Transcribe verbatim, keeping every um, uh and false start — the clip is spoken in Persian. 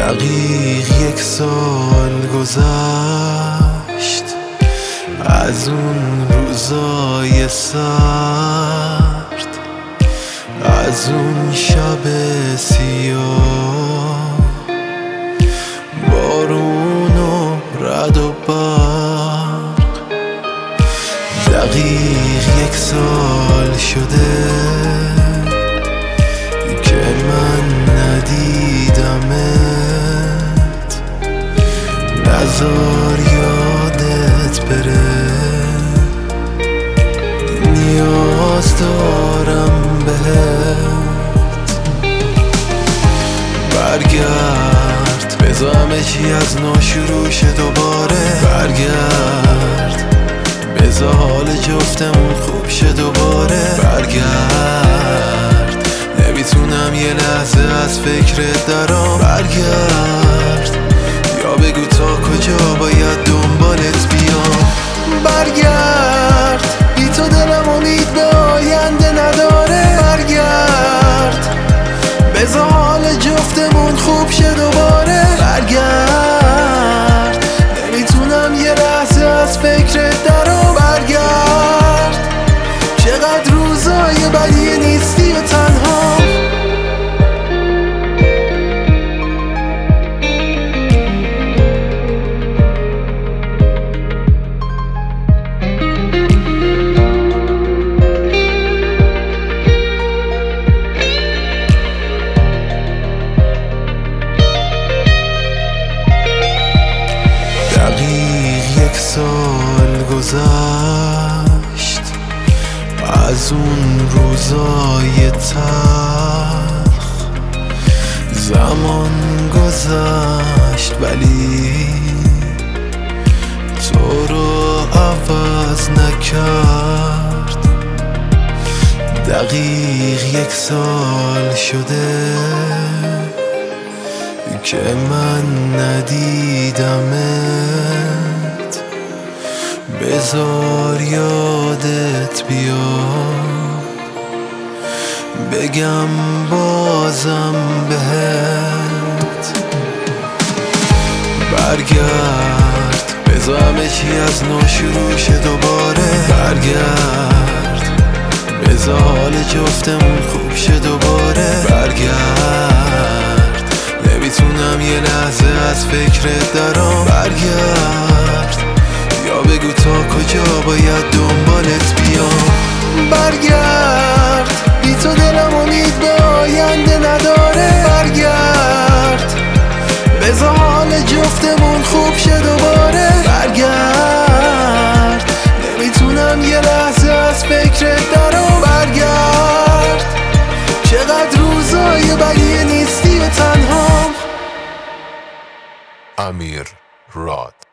دقیق یک سال گذشت از اون روزای سرد، از اون شب سیاه، بارون و رعد و برق. دقیق یک سال شده که من ندیدمت، نذار یادت بره، نیاز دارم بهت. برگرد بذار همه چی از نو شروع شه دوباره، برگرد بذار حال جفتمون خوب شه دوباره، برگرد نمیتونم یه لحظه از فکرت درام، برگرد یا بگو تا کجا باید دنبالت بیام. برگرد بی تو دلم امید به آینده نداره، برگرد بذار حال جفتمون خوب شه دوباره، برگرد نمیتونم یه لحظه از فکرت درام، برگرد چقدر روزای بدی نیستی و تنها. سال گذشت از اون روزای تلخ، زمان گذشت ولی تو رو عوض نکرد. دقیق یک سال شده که من ندیدمت، بذار یادت بیاد، بگم بازم بهت. برگرد بذار همه چی از نو شروع شه دوباره، برگرد بذار حال جفتمون خوب شه دوباره، برگرد نمیتونم یه لحظه از فکرت درام، برگرد یا بگو تا کجا باید دنبالت بیام. برگرد بی تو دلم امید به آینده نداره، برگرد بذار حال جفتمون خوب شه دوباره، برگرد نمیتونم یه لحظه از فکرت درام، برگرد چقدر روزای بدی نیستی و تنها. امیر راد.